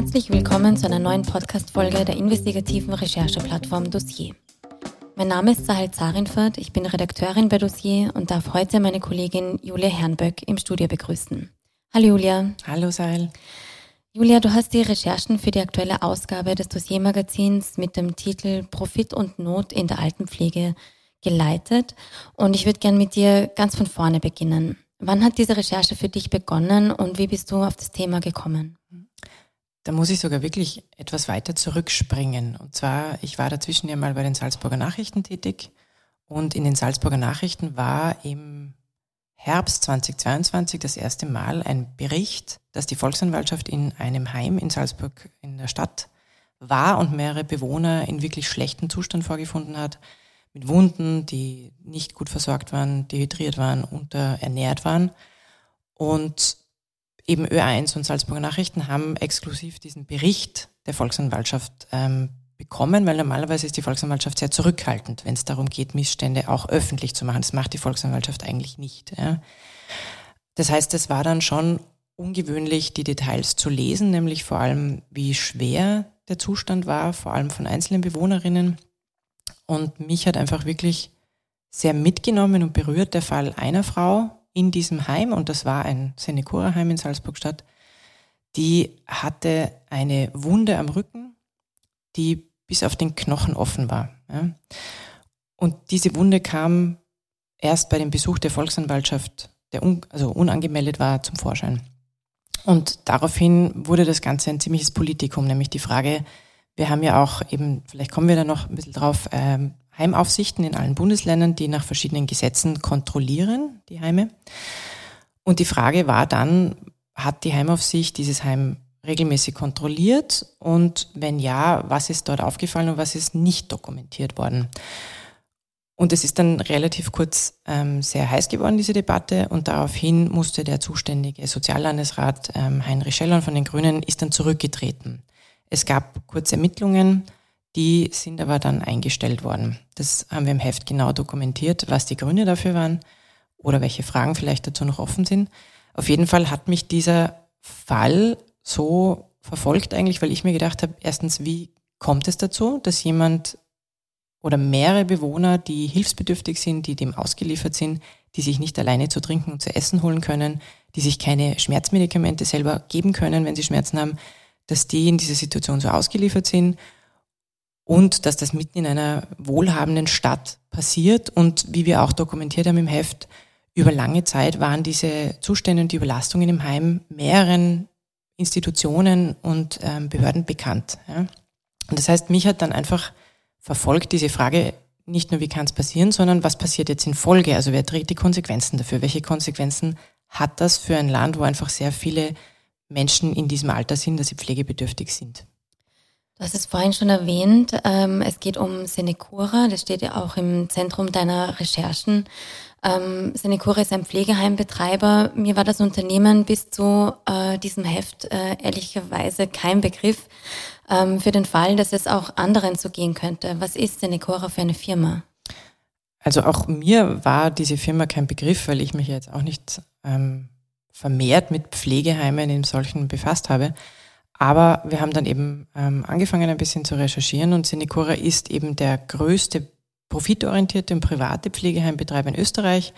Herzlich willkommen zu einer neuen Podcast-Folge der investigativen Rechercheplattform Dossier. Mein Name ist Sahel Zarinfert, ich bin Redakteurin bei Dossier und darf heute meine Kollegin Julia Herrnböck im Studio begrüßen. Hallo Julia. Hallo Sahel. Julia, du hast die Recherchen für die aktuelle Ausgabe des Dossier-Magazins mit dem Titel Profit und Not in der Altenpflege geleitet und ich würde gerne mit dir ganz von vorne beginnen. Wann hat diese Recherche für dich begonnen und wie bist du auf das Thema gekommen? Da muss ich sogar wirklich etwas weiter zurückspringen. Und zwar, ich war dazwischen ja mal bei den Salzburger Nachrichten tätig und in den Salzburger Nachrichten war im Herbst 2022 das erste Mal ein Bericht, dass die Volksanwaltschaft in einem Heim in Salzburg in der Stadt war und mehrere Bewohner in wirklich schlechtem Zustand vorgefunden hat, mit Wunden, die nicht gut versorgt waren, dehydriert waren, unterernährt waren. Und eben Ö1 und Salzburger Nachrichten haben exklusiv diesen Bericht der Volksanwaltschaft bekommen, weil normalerweise ist die Volksanwaltschaft sehr zurückhaltend, wenn es darum geht, Missstände auch öffentlich zu machen. Das macht die Volksanwaltschaft eigentlich nicht. Ja. Das heißt, es war dann schon ungewöhnlich, die Details zu lesen, nämlich vor allem, wie schwer der Zustand war, vor allem von einzelnen Bewohnerinnen. Und mich hat einfach wirklich sehr mitgenommen und berührt der Fall einer Frau in diesem Heim, und das war ein Senecura-Heim in Salzburg-Stadt, die hatte eine Wunde am Rücken, die bis auf den Knochen offen war. Ja. Und diese Wunde kam erst bei dem Besuch der Volksanwaltschaft, der unangemeldet war, zum Vorschein. Und daraufhin wurde das Ganze ein ziemliches Politikum, nämlich die Frage, wir haben ja auch eben, vielleicht kommen wir da noch ein bisschen drauf, Heimaufsichten in allen Bundesländern, die nach verschiedenen Gesetzen kontrollieren, die Heime. Und die Frage war dann, hat die Heimaufsicht dieses Heim regelmäßig kontrolliert? Und wenn ja, was ist dort aufgefallen und was ist nicht dokumentiert worden? Und es ist dann relativ kurz sehr heiß geworden, diese Debatte. Und daraufhin musste der zuständige Soziallandesrat Heinrich Schellhorn von den Grünen ist dann zurückgetreten. Es gab kurze Ermittlungen, die sind aber dann eingestellt worden. Das haben wir im Heft genau dokumentiert, was die Gründe dafür waren oder welche Fragen vielleicht dazu noch offen sind. Auf jeden Fall hat mich dieser Fall so verfolgt eigentlich, weil ich mir gedacht habe, erstens, wie kommt es dazu, dass jemand oder mehrere Bewohner, die hilfsbedürftig sind, die dem ausgeliefert sind, die sich nicht alleine zu trinken und zu essen holen können, die sich keine Schmerzmedikamente selber geben können, wenn sie Schmerzen haben, dass die in dieser Situation so ausgeliefert sind und dass das mitten in einer wohlhabenden Stadt passiert. Und wie wir auch dokumentiert haben im Heft, über lange Zeit waren diese Zustände und die Überlastungen im Heim mehreren Institutionen und Behörden bekannt. Ja. Und das heißt, mich hat dann einfach verfolgt diese Frage, nicht nur wie kann es passieren, sondern was passiert jetzt in Folge? Also wer trägt die Konsequenzen dafür? Welche Konsequenzen hat das für ein Land, wo einfach sehr viele Menschen in diesem Alter sind, dass sie pflegebedürftig sind? Du hast es vorhin schon erwähnt, es geht um Senecura, das steht ja auch im Zentrum deiner Recherchen. Senecura ist ein Pflegeheimbetreiber. Mir war das Unternehmen bis zu diesem Heft ehrlicherweise kein Begriff, für den Fall, dass es auch anderen so gehen könnte. Was ist Senecura für eine Firma? Also auch mir war diese Firma kein Begriff, weil ich mich jetzt auch nicht vermehrt mit Pflegeheimen in solchen befasst habe. Aber wir haben dann eben angefangen ein bisschen zu recherchieren und Senecura ist eben der größte profitorientierte und private Pflegeheimbetreiber in Österreich,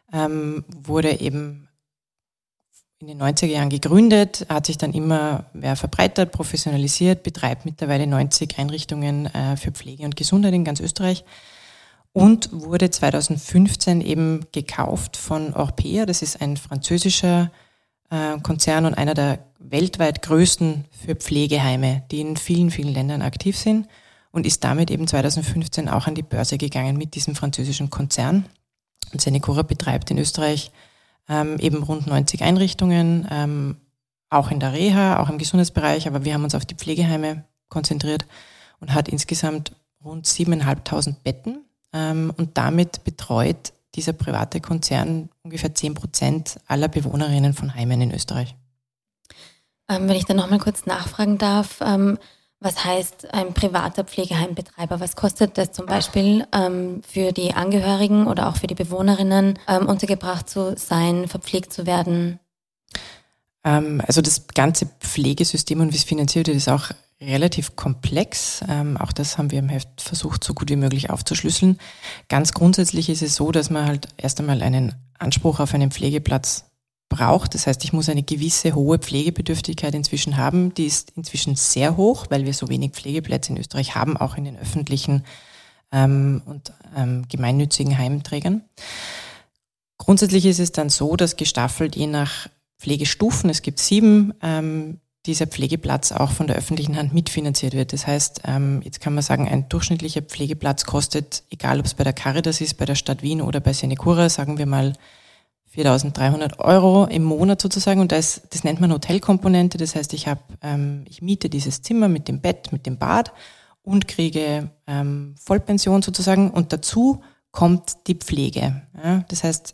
wurde eben in den 90er Jahren gegründet, hat sich dann immer mehr verbreitert, professionalisiert, betreibt mittlerweile 90 Einrichtungen für Pflege und Gesundheit in ganz Österreich und wurde 2015 eben gekauft von Orpea. Das ist ein französischer Konzern und einer der weltweit größten für Pflegeheime, die in vielen, vielen Ländern aktiv sind und ist damit eben 2015 auch an die Börse gegangen mit diesem französischen Konzern. Und Senecura betreibt in Österreich eben rund 90 Einrichtungen, auch in der Reha, auch im Gesundheitsbereich, aber wir haben uns auf die Pflegeheime konzentriert und hat insgesamt rund 7.500 Betten und damit betreut dieser private Konzern ungefähr 10% aller Bewohnerinnen von Heimen in Österreich. Wenn ich dann nochmal kurz nachfragen darf, was heißt ein privater Pflegeheimbetreiber? Was kostet das zum Beispiel für die Angehörigen oder auch für die Bewohnerinnen, untergebracht zu sein, verpflegt zu werden? Also das ganze Pflegesystem und wie es finanziert wird, ist auch relativ komplex. Auch das haben wir im Heft versucht, so gut wie möglich aufzuschlüsseln. Ganz grundsätzlich ist es so, dass man halt erst einmal einen Anspruch auf einen Pflegeplatz braucht. Das heißt, ich muss eine gewisse hohe Pflegebedürftigkeit inzwischen haben. Die ist inzwischen sehr hoch, weil wir so wenig Pflegeplätze in Österreich haben, auch in den öffentlichen und gemeinnützigen Heimträgern. Grundsätzlich ist es dann so, dass gestaffelt je nach Pflegestufen, es gibt 7, dieser Pflegeplatz auch von der öffentlichen Hand mitfinanziert wird. Das heißt, jetzt kann man sagen, ein durchschnittlicher Pflegeplatz kostet, egal ob es bei der Caritas ist, bei der Stadt Wien oder bei Senecura, sagen wir mal 4.300 Euro im Monat sozusagen. Und das nennt man Hotelkomponente. Das heißt, ich miete dieses Zimmer mit dem Bett, mit dem Bad und kriege Vollpension sozusagen. Und dazu kommt die Pflege. Ja, das heißt,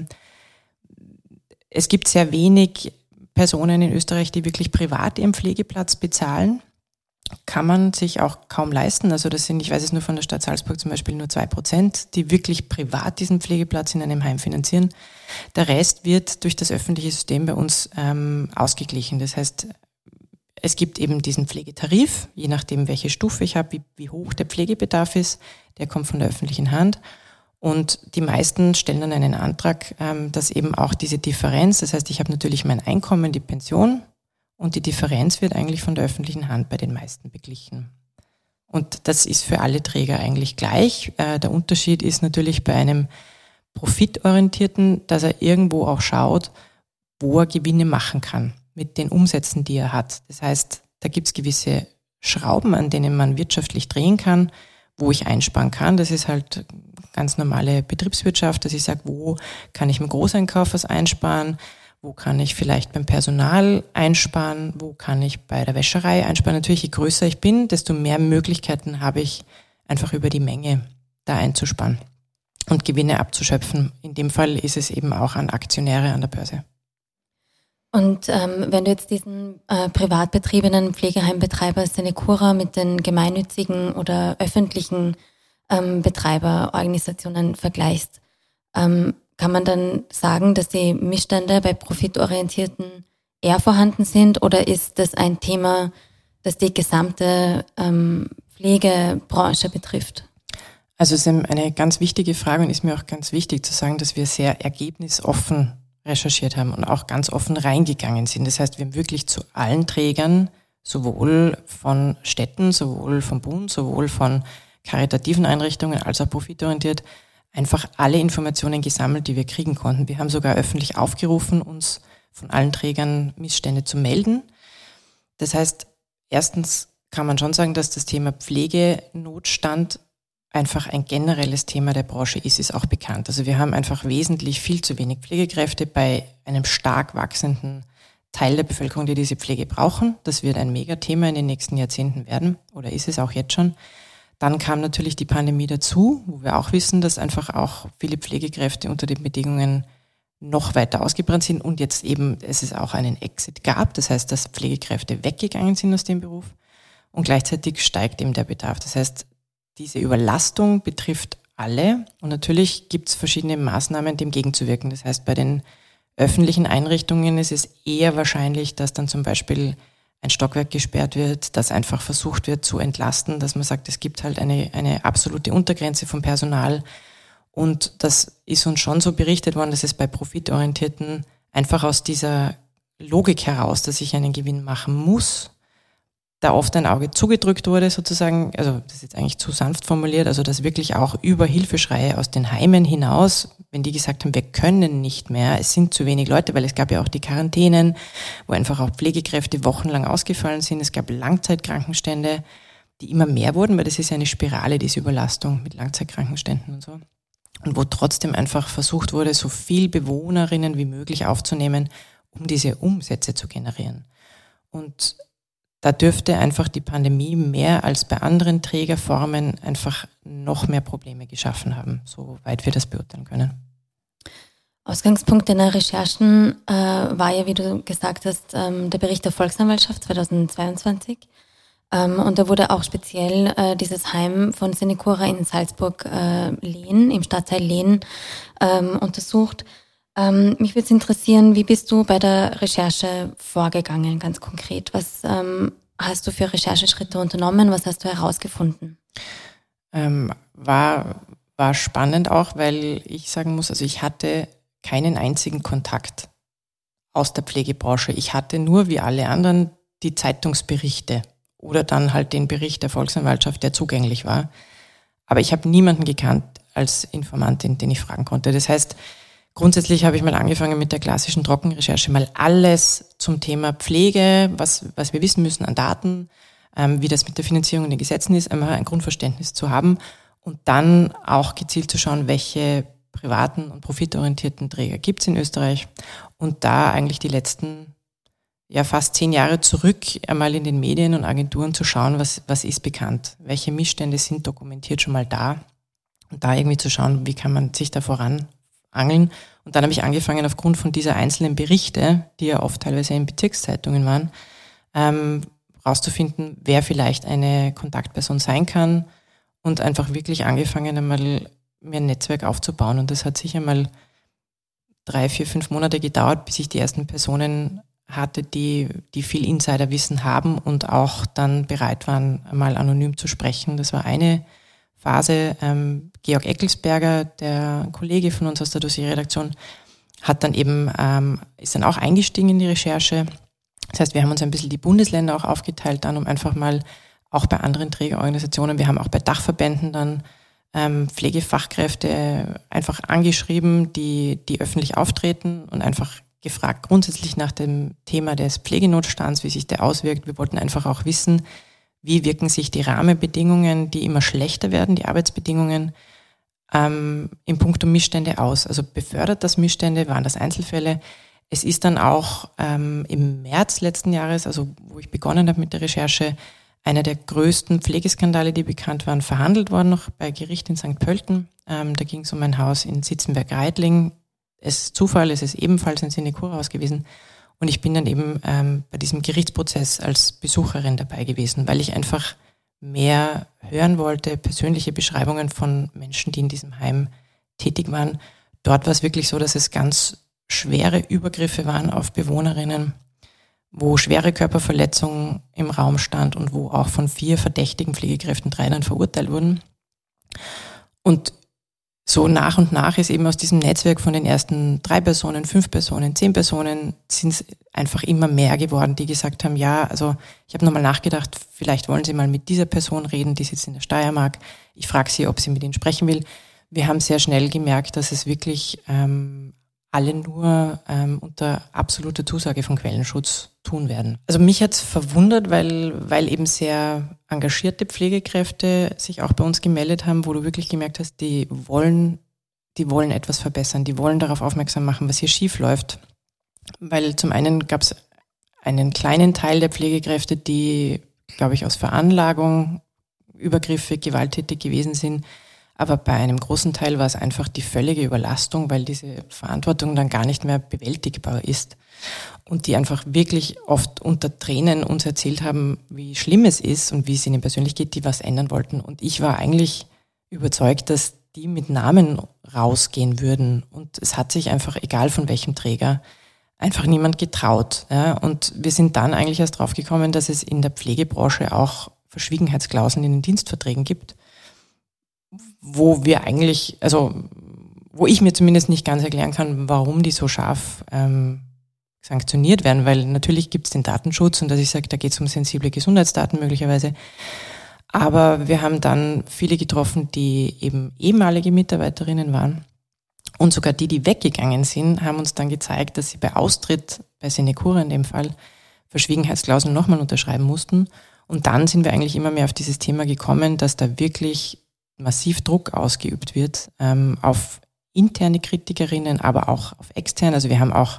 es gibt sehr wenig Personen in Österreich, die wirklich privat ihren Pflegeplatz bezahlen. Kann man sich auch kaum leisten. Also das sind, ich weiß es nur von der Stadt Salzburg zum Beispiel, nur 2%, die wirklich privat diesen Pflegeplatz in einem Heim finanzieren. Der Rest wird durch das öffentliche System bei uns ausgeglichen. Das heißt, es gibt eben diesen Pflegetarif, je nachdem, welche Stufe ich habe, wie hoch der Pflegebedarf ist, der kommt von der öffentlichen Hand. Und die meisten stellen dann einen Antrag, dass eben auch diese Differenz, das heißt, ich habe natürlich mein Einkommen, die Pension und die Differenz wird eigentlich von der öffentlichen Hand bei den meisten beglichen. Und das ist für alle Träger eigentlich gleich. Der Unterschied ist natürlich bei einem Profitorientierten, dass er irgendwo auch schaut, wo er Gewinne machen kann mit den Umsätzen, die er hat. Das heißt, da gibt es gewisse Schrauben, an denen man wirtschaftlich drehen kann, wo ich einsparen kann. Das ist halt ganz normale Betriebswirtschaft, dass ich sage, wo kann ich im Großeinkauf was einsparen, wo kann ich vielleicht beim Personal einsparen, wo kann ich bei der Wäscherei einsparen. Natürlich, je größer ich bin, desto mehr Möglichkeiten habe ich, einfach über die Menge da einzusparen und Gewinne abzuschöpfen. In dem Fall ist es eben auch an Aktionäre an der Börse. Und wenn du jetzt diesen privat betriebenen Pflegeheimbetreiber Senecura mit den gemeinnützigen oder öffentlichen Betreiberorganisationen vergleichst, kann man dann sagen, dass die Missstände bei Profitorientierten eher vorhanden sind oder ist das ein Thema, das die gesamte Pflegebranche betrifft? Also es ist eine ganz wichtige Frage und ist mir auch ganz wichtig zu sagen, dass wir sehr ergebnisoffen recherchiert haben und auch ganz offen reingegangen sind. Das heißt, wir haben wirklich zu allen Trägern, sowohl von Städten, sowohl vom Bund, sowohl von karitativen Einrichtungen als auch profitorientiert, einfach alle Informationen gesammelt, die wir kriegen konnten. Wir haben sogar öffentlich aufgerufen, uns von allen Trägern Missstände zu melden. Das heißt, erstens kann man schon sagen, dass das Thema Pflegenotstand einfach ein generelles Thema der Branche ist auch bekannt. Also wir haben einfach wesentlich viel zu wenig Pflegekräfte bei einem stark wachsenden Teil der Bevölkerung, die diese Pflege brauchen. Das wird ein Megathema in den nächsten Jahrzehnten werden oder ist es auch jetzt schon. Dann kam natürlich die Pandemie dazu, wo wir auch wissen, dass einfach auch viele Pflegekräfte unter den Bedingungen noch weiter ausgebrannt sind und jetzt eben es auch einen Exit gab. Das heißt, dass Pflegekräfte weggegangen sind aus dem Beruf und gleichzeitig steigt eben der Bedarf. Das heißt, diese Überlastung betrifft alle und natürlich gibt es verschiedene Maßnahmen, dem gegenzuwirken. Das heißt, bei den öffentlichen Einrichtungen ist es eher wahrscheinlich, dass dann zum Beispiel ein Stockwerk gesperrt wird, dass einfach versucht wird zu entlasten, dass man sagt, es gibt halt eine absolute Untergrenze vom Personal. Und das ist uns schon so berichtet worden, dass es bei Profitorientierten einfach aus dieser Logik heraus, dass ich einen Gewinn machen muss, da oft ein Auge zugedrückt wurde sozusagen, also das ist jetzt eigentlich zu sanft formuliert, also dass wirklich auch über Hilfeschreie aus den Heimen hinaus, wenn die gesagt haben, wir können nicht mehr, es sind zu wenig Leute, weil es gab ja auch die Quarantänen, wo einfach auch Pflegekräfte wochenlang ausgefallen sind, es gab Langzeitkrankenstände, die immer mehr wurden, weil das ist ja eine Spirale, diese Überlastung mit Langzeitkrankenständen und so. Und wo trotzdem einfach versucht wurde, so viel Bewohnerinnen wie möglich aufzunehmen, um diese Umsätze zu generieren. Und da dürfte einfach die Pandemie mehr als bei anderen Trägerformen einfach noch mehr Probleme geschaffen haben, soweit wir das beurteilen können. Ausgangspunkt deiner Recherchen war ja, wie du gesagt hast, der Bericht der Volksanwaltschaft 2022. Und da wurde auch speziell dieses Heim von Senecura in Salzburg Lehn, im Stadtteil Lehn, untersucht. Mich würde es interessieren, wie bist du bei der Recherche vorgegangen, ganz konkret? Was hast du für Rechercheschritte unternommen? Was hast du herausgefunden? War spannend auch, weil ich sagen muss, also ich hatte keinen einzigen Kontakt aus der Pflegebranche. Ich hatte nur, wie alle anderen, die Zeitungsberichte oder dann halt den Bericht der Volksanwaltschaft, der zugänglich war. Aber ich habe niemanden gekannt als Informantin, den ich fragen konnte. Das heißt, grundsätzlich habe ich mal angefangen mit der klassischen Trockenrecherche, mal alles zum Thema Pflege, was wir wissen müssen an Daten, wie das mit der Finanzierung und den Gesetzen ist, einmal ein Grundverständnis zu haben und dann auch gezielt zu schauen, welche privaten und profitorientierten Träger gibt es in Österreich und da eigentlich die letzten fast 10 Jahre zurück einmal in den Medien und Agenturen zu schauen, was ist bekannt, welche Missstände sind dokumentiert schon mal da und da irgendwie zu schauen, wie kann man sich da voranangeln. Und dann habe ich angefangen, aufgrund von dieser einzelnen Berichte, die ja oft teilweise in Bezirkszeitungen waren, rauszufinden, wer vielleicht eine Kontaktperson sein kann und einfach wirklich angefangen, einmal mir ein Netzwerk aufzubauen. Und das hat sicher mal 3, 4, 5 Monate gedauert, bis ich die ersten Personen hatte, die viel Insiderwissen haben und auch dann bereit waren, mal anonym zu sprechen. Das war eine Phase. Georg Eckelsberger, der Kollege von uns aus der Dossierredaktion, hat dann eben, ist dann auch eingestiegen in die Recherche. Das heißt, wir haben uns ein bisschen die Bundesländer auch aufgeteilt dann, um einfach mal auch bei anderen Trägerorganisationen, wir haben auch bei Dachverbänden dann Pflegefachkräfte einfach angeschrieben, die öffentlich auftreten und einfach gefragt grundsätzlich nach dem Thema des Pflegenotstands, wie sich der auswirkt. Wir wollten einfach auch wissen, wie wirken sich die Rahmenbedingungen, die immer schlechter werden, die Arbeitsbedingungen in puncto Missstände aus. Also befördert das Missstände, waren das Einzelfälle. Es ist dann auch im März letzten Jahres, also wo ich begonnen habe mit der Recherche, einer der größten Pflegeskandale, die bekannt waren, verhandelt worden, noch bei Gericht in St. Pölten. Da ging es um ein Haus in Sitzenberg-Reitling. Es ist Zufall, es ist ebenfalls ein Sinekura-Haus gewesen. Und ich bin dann eben bei diesem Gerichtsprozess als Besucherin dabei gewesen, weil ich einfach mehr hören wollte, persönliche Beschreibungen von Menschen, die in diesem Heim tätig waren. Dort war es wirklich so, dass es ganz schwere Übergriffe waren auf Bewohnerinnen, wo schwere Körperverletzungen im Raum stand und wo auch von 4 verdächtigen Pflegekräften 3 dann verurteilt wurden. Und so nach und nach ist eben aus diesem Netzwerk von den ersten 3 Personen, 5 Personen, 10 Personen, sind es einfach immer mehr geworden, die gesagt haben, ja, also ich habe nochmal nachgedacht, vielleicht wollen Sie mal mit dieser Person reden, die sitzt in der Steiermark. Ich frage sie, ob sie mit Ihnen sprechen will. Wir haben sehr schnell gemerkt, dass es wirklich alle nur unter absoluter Zusage von Quellenschutz tun werden. Also mich hat's verwundert, weil eben sehr engagierte Pflegekräfte sich auch bei uns gemeldet haben, wo du wirklich gemerkt hast, die wollen etwas verbessern, die wollen darauf aufmerksam machen, was hier schief läuft. Weil zum einen gab es einen kleinen Teil der Pflegekräfte, die, glaube ich, aus Veranlagung Übergriffe gewalttätig gewesen sind. Aber bei einem großen Teil war es einfach die völlige Überlastung, weil diese Verantwortung dann gar nicht mehr bewältigbar ist. Und die einfach wirklich oft unter Tränen uns erzählt haben, wie schlimm es ist und wie es ihnen persönlich geht, die was ändern wollten. Und ich war eigentlich überzeugt, dass die mit Namen rausgehen würden. Und es hat sich einfach, egal von welchem Träger, einfach niemand getraut. Ja. Und wir sind dann eigentlich erst draufgekommen, dass es in der Pflegebranche auch Verschwiegenheitsklauseln in den Dienstverträgen gibt, wo wir eigentlich, also wo ich mir zumindest nicht ganz erklären kann, warum die so scharf sanktioniert werden, weil natürlich gibt es den Datenschutz und dass ich sage, da geht es um sensible Gesundheitsdaten möglicherweise. Aber wir haben dann viele getroffen, die eben ehemalige Mitarbeiterinnen waren und sogar die weggegangen sind, haben uns dann gezeigt, dass sie bei Austritt, bei Sinekura in dem Fall, Verschwiegenheitsklauseln nochmal unterschreiben mussten. Und dann sind wir eigentlich immer mehr auf dieses Thema gekommen, dass da wirklich massiv Druck ausgeübt wird auf interne Kritikerinnen, aber auch auf externe. Also wir haben auch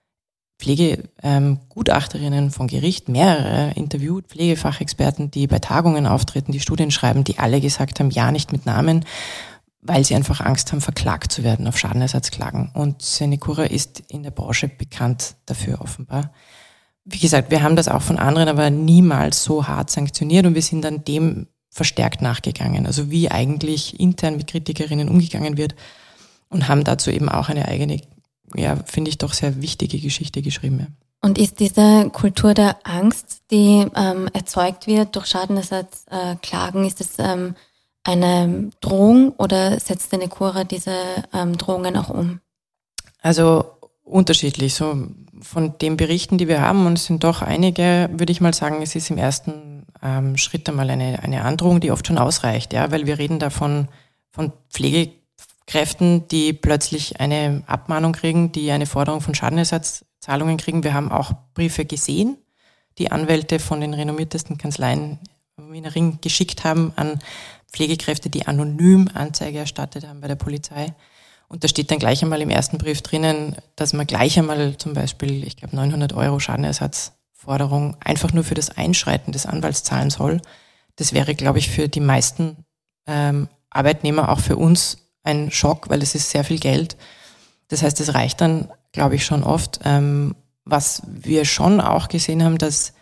Pflegegutachterinnen von Gericht, mehrere interviewt, Pflegefachexperten, die bei Tagungen auftreten, die Studien schreiben, die alle gesagt haben, ja, nicht mit Namen, weil sie einfach Angst haben, verklagt zu werden auf Schadenersatzklagen. Und Sinekura ist in der Branche bekannt dafür offenbar. Wie gesagt, wir haben das auch von anderen, aber niemals so hart sanktioniert und wir sind dann dem verstärkt nachgegangen. Also wie eigentlich intern mit Kritikerinnen umgegangen wird und haben dazu eben auch eine eigene finde ich, doch sehr wichtige Geschichte geschrieben. Ja. Und ist diese Kultur der Angst, die erzeugt wird durch Schadenersatzklagen, ist das eine Drohung oder setzt Senecura diese Drohungen auch um? Also unterschiedlich. So von den Berichten, die wir haben, und es sind doch einige, würde ich mal sagen, es ist im ersten Schritt einmal eine Androhung, die oft schon ausreicht, ja, weil wir reden davon von Pflegekräften, die plötzlich eine Abmahnung kriegen, die eine Forderung von Schadenersatzzahlungen kriegen. Wir haben auch Briefe gesehen, die Anwälte von den renommiertesten Kanzleien im Wiener Ring geschickt haben an Pflegekräfte, die anonym Anzeige erstattet haben bei der Polizei. Und da steht dann gleich einmal im ersten Brief drinnen, dass man gleich einmal zum Beispiel, ich glaube 900 € Schadenersatzforderung einfach nur für das Einschreiten des Anwalts zahlen soll. Das wäre, glaube ich, für die meisten Arbeitnehmer, auch für uns, ein Schock, weil es ist sehr viel Geld. Das heißt, es reicht dann, glaube ich, schon oft. Was wir schon auch gesehen haben, dass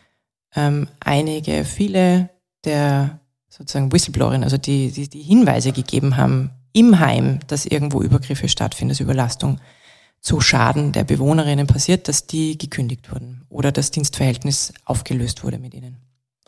viele der sozusagen Whistleblowerinnen, also die Hinweise gegeben haben im Heim, dass irgendwo Übergriffe stattfinden, dass Überlastung zu Schaden der Bewohnerinnen passiert, dass die gekündigt wurden oder das Dienstverhältnis aufgelöst wurde mit ihnen.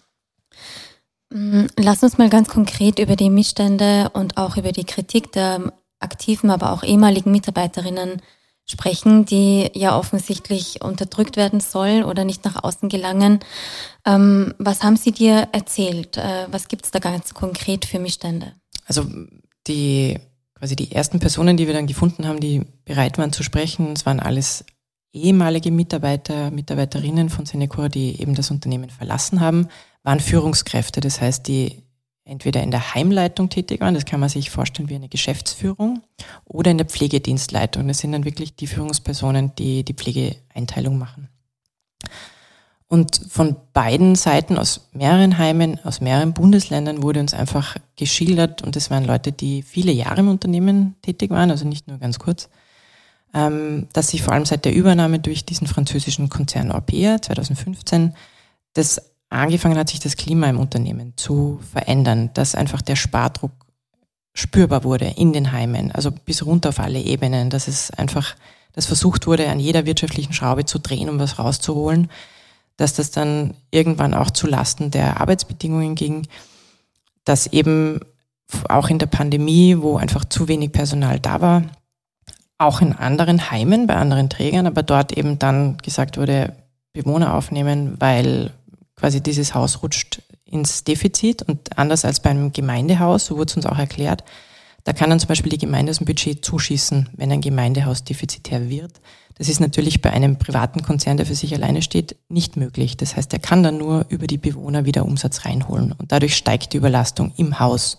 Lass uns mal ganz konkret über die Missstände und auch über die Kritik der aktiven, aber auch ehemaligen Mitarbeiterinnen sprechen, die ja offensichtlich unterdrückt werden sollen oder nicht nach außen gelangen. Was haben sie dir erzählt? Was gibt es da ganz konkret für Missstände? Also die ersten Personen, die wir dann gefunden haben, die bereit waren zu sprechen, es waren alles ehemalige Mitarbeiterinnen von Senecura, die eben das Unternehmen verlassen haben, waren Führungskräfte, das heißt, die entweder in der Heimleitung tätig waren, das kann man sich vorstellen wie eine Geschäftsführung, oder in der Pflegedienstleitung. Das sind dann wirklich die Führungspersonen, die die Pflegeeinteilung machen. Und von beiden Seiten, aus mehreren Heimen, aus mehreren Bundesländern wurde uns einfach geschildert, und das waren Leute, die viele Jahre im Unternehmen tätig waren, also nicht nur ganz kurz, dass sich vor allem seit der Übernahme durch diesen französischen Konzern Orpea 2015 das angefangen hat, sich das Klima im Unternehmen zu verändern, dass einfach der Spardruck spürbar wurde in den Heimen, also bis runter auf alle Ebenen, dass versucht wurde, an jeder wirtschaftlichen Schraube zu drehen, um was rauszuholen, dass das dann irgendwann auch zu Lasten der Arbeitsbedingungen ging, dass eben auch in der Pandemie, wo einfach zu wenig Personal da war, auch in anderen Heimen, bei anderen Trägern, aber dort eben dann gesagt wurde, Bewohner aufnehmen, weil quasi dieses Haus rutscht ins Defizit, und anders als bei einem Gemeindehaus, so wurde es uns auch erklärt, da kann dann zum Beispiel die Gemeinde aus dem Budget zuschießen, wenn ein Gemeindehaus defizitär wird. Das ist natürlich bei einem privaten Konzern, der für sich alleine steht, nicht möglich. Das heißt, er kann dann nur über die Bewohner wieder Umsatz reinholen, und dadurch steigt die Überlastung im Haus.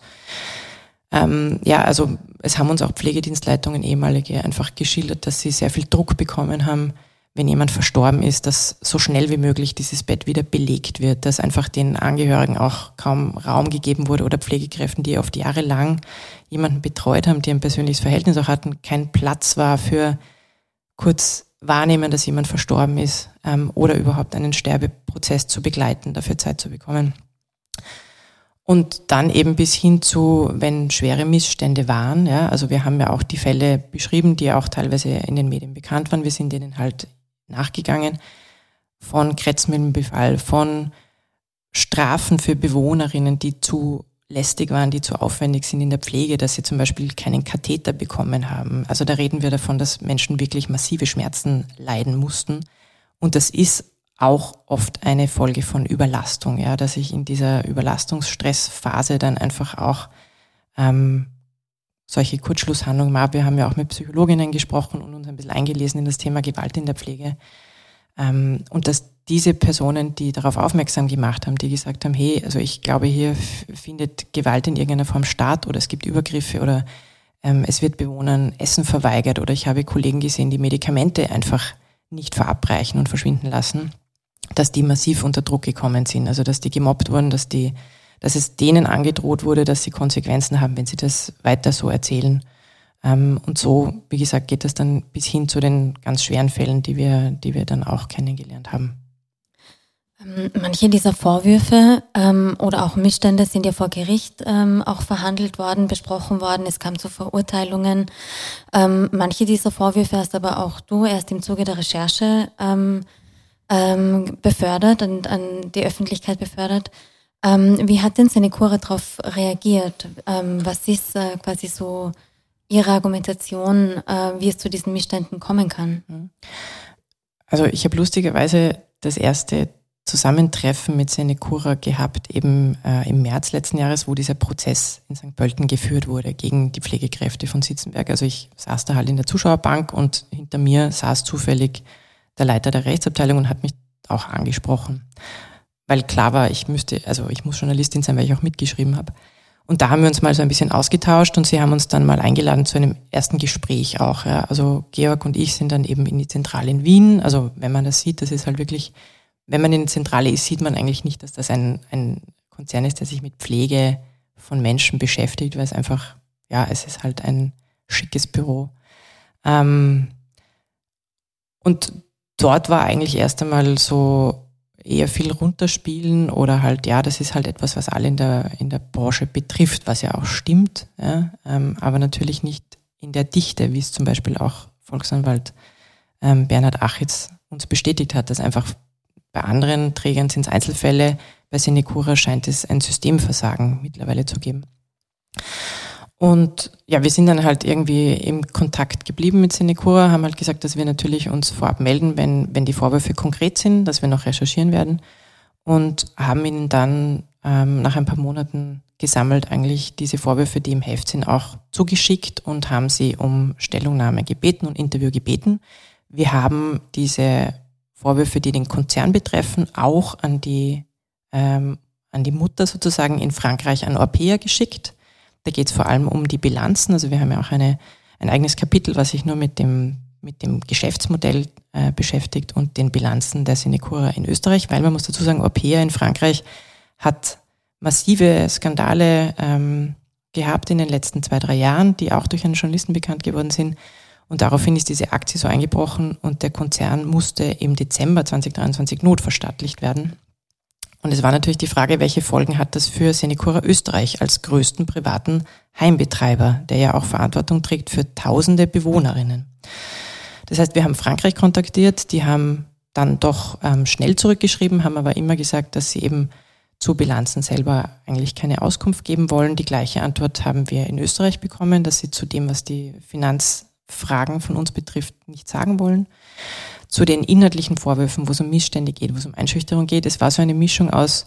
Also es haben uns auch Pflegedienstleitungen, ehemalige, einfach geschildert, dass sie sehr viel Druck bekommen haben, wenn jemand verstorben ist, dass so schnell wie möglich dieses Bett wieder belegt wird, dass einfach den Angehörigen auch kaum Raum gegeben wurde oder Pflegekräften, die oft jahrelang jemanden betreut haben, die ein persönliches Verhältnis auch hatten, kein Platz war für kurz wahrnehmen, dass jemand verstorben ist, oder überhaupt einen Sterbeprozess zu begleiten, dafür Zeit zu bekommen. Und dann eben bis hin zu, wenn schwere Missstände waren, ja, also wir haben ja auch die Fälle beschrieben, die auch teilweise in den Medien bekannt waren, wir sind denen halt nachgegangen, von Kretzmilbenbefall, von Strafen für Bewohnerinnen, die zu lästig waren, die zu aufwendig sind in der Pflege, dass sie zum Beispiel keinen Katheter bekommen haben. Also da reden wir davon, dass Menschen wirklich massive Schmerzen leiden mussten. Und das ist auch oft eine Folge von Überlastung, ja, dass ich in dieser Überlastungsstressphase dann einfach auch solche Kurzschlusshandlungen mache. Wir haben ja auch mit Psychologinnen gesprochen und uns ein bisschen eingelesen in das Thema Gewalt in der Pflege. Und dass diese Personen, die darauf aufmerksam gemacht haben, die gesagt haben, hey, also ich glaube, hier findet Gewalt in irgendeiner Form statt, oder es gibt Übergriffe, oder es wird Bewohnern Essen verweigert, oder ich habe Kollegen gesehen, die Medikamente einfach nicht verabreichen und verschwinden lassen, dass die massiv unter Druck gekommen sind, also dass die gemobbt wurden, dass es denen angedroht wurde, dass sie Konsequenzen haben, wenn sie das weiter so erzählen. Und so, wie gesagt, geht das dann bis hin zu den ganz schweren Fällen, die wir dann auch kennengelernt haben. Manche dieser Vorwürfe oder auch Missstände sind ja vor Gericht auch verhandelt worden, besprochen worden. Es kam zu Verurteilungen. Manche dieser Vorwürfe hast aber auch du erst im Zuge der Recherche befördert und an die Öffentlichkeit befördert. Wie hat denn Senecura darauf reagiert? Was ist quasi so Ihre Argumentation, wie es zu diesen Missständen kommen kann? Also ich habe lustigerweise das erste Zusammentreffen mit Senecura gehabt, eben im März letzten Jahres, wo dieser Prozess in St. Pölten geführt wurde gegen die Pflegekräfte von Sitzenberg. Also ich saß da halt in der Zuschauerbank und hinter mir saß zufällig der Leiter der Rechtsabteilung und hat mich auch angesprochen. Weil klar war, ich muss Journalistin sein, weil ich auch mitgeschrieben habe. Und da haben wir uns mal so ein bisschen ausgetauscht und sie haben uns dann mal eingeladen zu einem ersten Gespräch auch. Ja. Also Georg und ich sind dann eben in die Zentrale in Wien. Also wenn man das sieht, das ist halt wirklich, wenn man in der Zentrale ist, sieht man eigentlich nicht, dass das ein Konzern ist, der sich mit Pflege von Menschen beschäftigt, weil es einfach, ja, es ist halt ein schickes Büro. Und dort war eigentlich erst einmal so eher viel runterspielen oder halt, ja, das ist halt etwas, was alle in der Branche betrifft, was ja auch stimmt, ja, aber natürlich nicht in der Dichte, wie es zum Beispiel auch Volksanwalt Bernhard Achitz uns bestätigt hat, dass einfach bei anderen Trägern sind es Einzelfälle, bei Senecura scheint es ein Systemversagen mittlerweile zu geben. Und ja, wir sind dann halt irgendwie im Kontakt geblieben mit Senecura, haben halt gesagt, dass wir natürlich uns vorab melden, wenn die Vorwürfe konkret sind, dass wir noch recherchieren werden und haben ihnen dann nach ein paar Monaten gesammelt eigentlich diese Vorwürfe, die im Heft sind, auch zugeschickt und haben sie um Stellungnahme gebeten und Interview gebeten. Wir haben diese Vorwürfe, die den Konzern betreffen, auch an die Mutter sozusagen in Frankreich an Orpea geschickt. Da geht es vor allem um die Bilanzen. Also wir haben ja auch ein eigenes Kapitel, was sich nur mit dem Geschäftsmodell beschäftigt und den Bilanzen der Senecura in Österreich, weil man muss dazu sagen, Orpea in Frankreich hat massive Skandale gehabt in den letzten 2-3 Jahren, die auch durch einen Journalisten bekannt geworden sind. Und daraufhin ist diese Aktie so eingebrochen und der Konzern musste im Dezember 2023 notverstaatlicht werden. Und es war natürlich die Frage, welche Folgen hat das für Senecura Österreich als größten privaten Heimbetreiber, der ja auch Verantwortung trägt für tausende Bewohnerinnen. Das heißt, wir haben Frankreich kontaktiert, die haben dann doch schnell zurückgeschrieben, haben aber immer gesagt, dass sie eben zu Bilanzen selber eigentlich keine Auskunft geben wollen. Die gleiche Antwort haben wir in Österreich bekommen, dass sie zu dem, was die Finanzfragen von uns betrifft, nichts sagen wollen. Zu den inhaltlichen Vorwürfen, wo es um Missstände geht, wo es um Einschüchterung geht. Es war so eine Mischung aus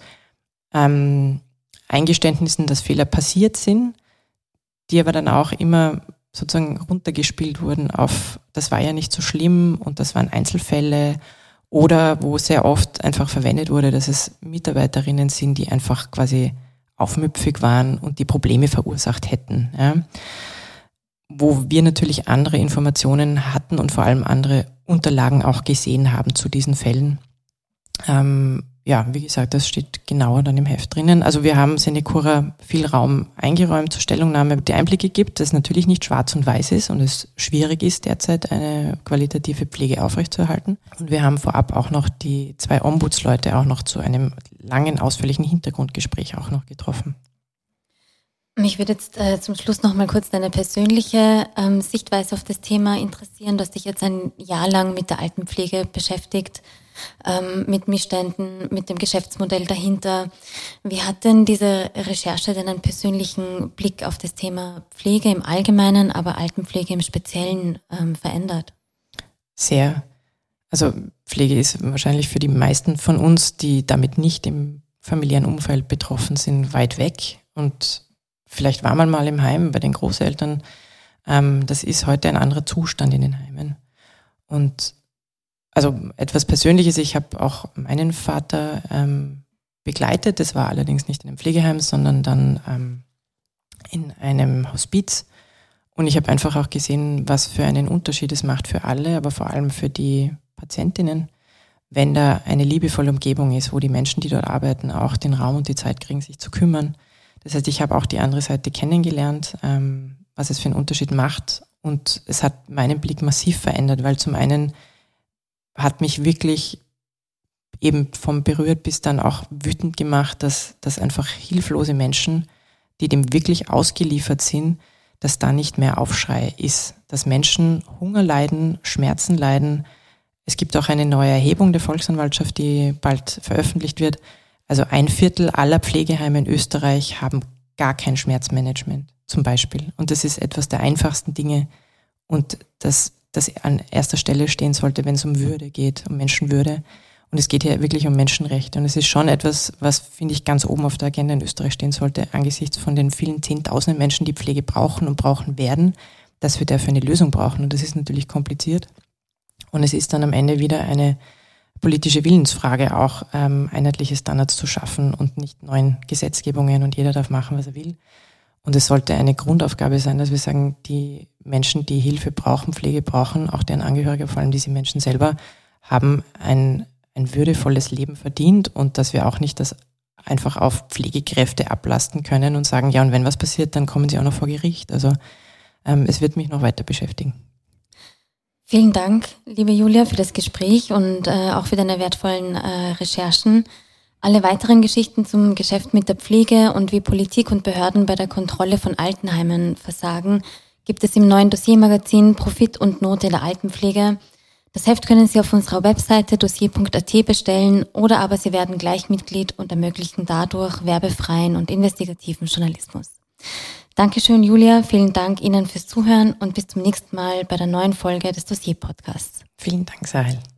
Eingeständnissen, dass Fehler passiert sind, die aber dann auch immer sozusagen runtergespielt wurden auf, das war ja nicht so schlimm und das waren Einzelfälle, oder wo sehr oft einfach verwendet wurde, dass es Mitarbeiterinnen sind, die einfach quasi aufmüpfig waren und die Probleme verursacht hätten. Ja. Wo wir natürlich andere Informationen hatten und vor allem andere Unterlagen auch gesehen haben zu diesen Fällen. Ja, wie gesagt, das steht genauer dann im Heft drinnen. Also wir haben Senecura viel Raum eingeräumt zur Stellungnahme, die Einblicke gibt, dass natürlich nicht schwarz und weiß ist und es schwierig ist, derzeit eine qualitative Pflege aufrechtzuerhalten. Und wir haben vorab auch noch die 2 Ombudsleute auch noch zu einem langen, ausführlichen Hintergrundgespräch auch noch getroffen. Mich würde jetzt zum Schluss noch mal kurz deine persönliche Sichtweise auf das Thema interessieren. Du hast dich jetzt ein Jahr lang mit der Altenpflege beschäftigt, mit Missständen, mit dem Geschäftsmodell dahinter. Wie hat denn diese Recherche deinen persönlichen Blick auf das Thema Pflege im Allgemeinen, aber Altenpflege im Speziellen verändert? Sehr. Also Pflege ist wahrscheinlich für die meisten von uns, die damit nicht im familiären Umfeld betroffen sind, weit weg. Und vielleicht war man mal im Heim bei den Großeltern. Das ist heute ein anderer Zustand in den Heimen. Und also etwas Persönliches, ich habe auch meinen Vater begleitet. Das war allerdings nicht in einem Pflegeheim, sondern dann in einem Hospiz. Und ich habe einfach auch gesehen, was für einen Unterschied es macht für alle, aber vor allem für die Patientinnen, wenn da eine liebevolle Umgebung ist, wo die Menschen, die dort arbeiten, auch den Raum und die Zeit kriegen, sich zu kümmern. Das heißt, ich habe auch die andere Seite kennengelernt, was es für einen Unterschied macht. Und es hat meinen Blick massiv verändert, weil zum einen hat mich wirklich eben vom berührt bis dann auch wütend gemacht, dass einfach hilflose Menschen, die dem wirklich ausgeliefert sind, dass da nicht mehr Aufschrei ist, dass Menschen Hunger leiden, Schmerzen leiden. Es gibt auch eine neue Erhebung der Volksanwaltschaft, die bald veröffentlicht wird. Also 1/4 aller Pflegeheime in Österreich haben gar kein Schmerzmanagement zum Beispiel. Und das ist etwas der einfachsten Dinge und das an erster Stelle stehen sollte, wenn es um Würde geht, um Menschenwürde. Und es geht hier wirklich um Menschenrechte. Und es ist schon etwas, was, finde ich, ganz oben auf der Agenda in Österreich stehen sollte, angesichts von den vielen Zehntausenden Menschen, die Pflege brauchen und brauchen werden, dass wir dafür eine Lösung brauchen. Und das ist natürlich kompliziert. Und es ist dann am Ende wieder eine politische Willensfrage, auch einheitliche Standards zu schaffen und nicht neuen Gesetzgebungen und jeder darf machen, was er will. Und es sollte eine Grundaufgabe sein, dass wir sagen, die Menschen, die Hilfe brauchen, Pflege brauchen, auch deren Angehörige, vor allem diese Menschen selber, haben ein würdevolles Leben verdient und dass wir auch nicht das einfach auf Pflegekräfte ablasten können und sagen, ja, und wenn was passiert, dann kommen sie auch noch vor Gericht. Also es wird mich noch weiter beschäftigen. Vielen Dank, liebe Julia, für das Gespräch und auch für deine wertvollen Recherchen. Alle weiteren Geschichten zum Geschäft mit der Pflege und wie Politik und Behörden bei der Kontrolle von Altenheimen versagen, gibt es im neuen Dossiermagazin Profit und Not in der Altenpflege. Das Heft können Sie auf unserer Webseite dossier.at bestellen oder aber Sie werden gleich Mitglied und ermöglichen dadurch werbefreien und investigativen Journalismus. Dankeschön, Julia. Vielen Dank Ihnen fürs Zuhören und bis zum nächsten Mal bei der neuen Folge des Dossier-Podcasts. Vielen Dank, Sahel.